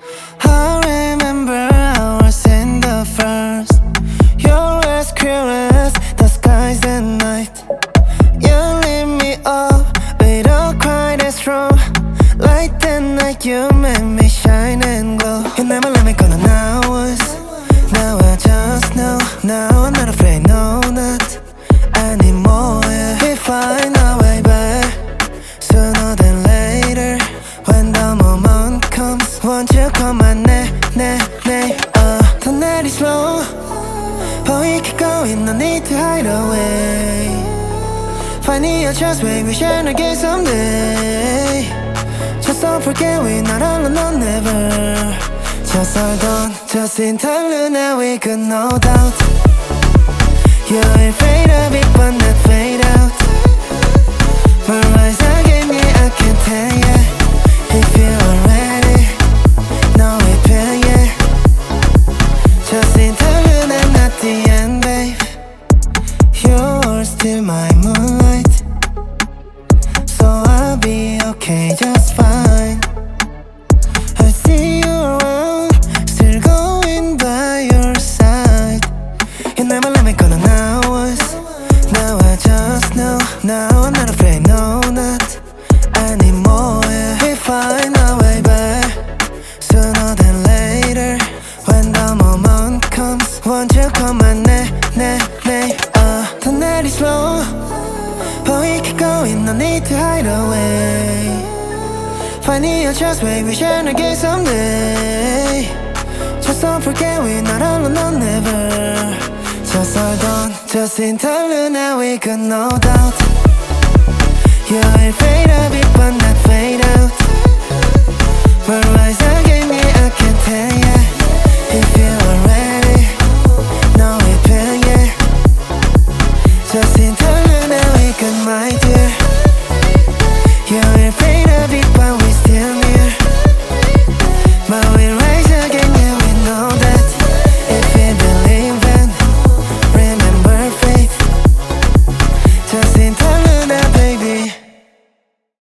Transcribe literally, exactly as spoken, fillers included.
I remember I was in the first. You're as clear as the skies at night. You lit me up with a cry that's strong. Like that night you made me shine and glow. You never let me go, now I was. Now I just know. Now I'm not afraid, no, not anymore, yeah. We find our way back sooner than later. When the moment comes, won't you come my 내, 내, 내, uh. 더 내리 slow. But we keep going, no need to hide away. Finding your chance, we we share again someday. Just don't forget we're not alone, no, never. Just hold on, just in time, now we got no doubt. You ain't afraid of it, but not fade out. My eyes are getting me, I can tell ya. If you are ready, no repair, yeah. Just in time, and not the end, babe. You're still my moonlight, so I'll be okay, just fine. I see you around, still going by your side. You never let me go, no, now I was. Now I just know. Now I'm not afraid, no, not anymore, yeah. We find our way back sooner than later. When the moment comes, won't you come my 내, 내, 내, uh. 더 내리 slow. But we keep going, no need to hide away. Finding your chance, we we share again someday. Just don't forget we're not alone, no, never. Just hold on, just in time, now we got no doubt.